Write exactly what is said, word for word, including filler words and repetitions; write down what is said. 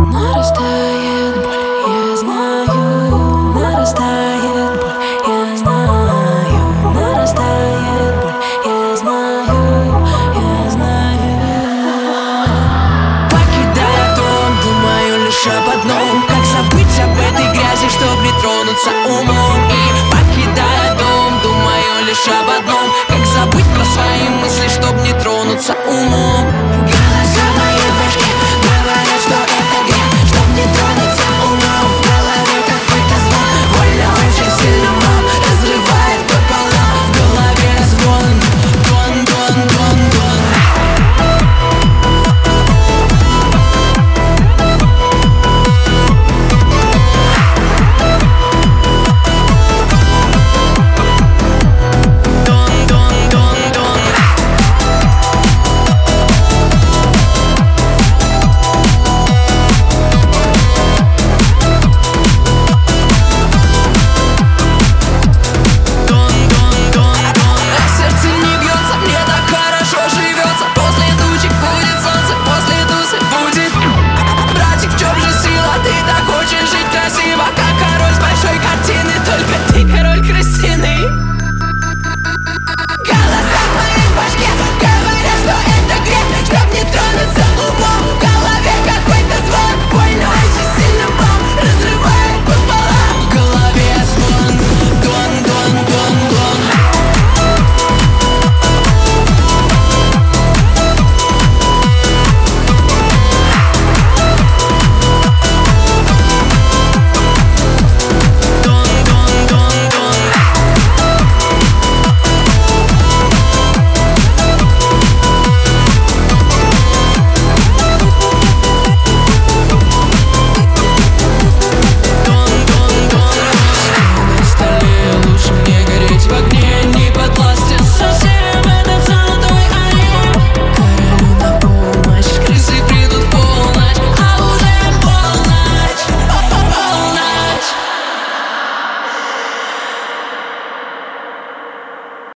Нарастает боль, я знаю. Нарастает боль, я знаю. Нарастает боль, я знаю. Я знаю. Покидая дом, думаю лишь об одном: как забыть об этой грязи, чтоб не тронуться умом.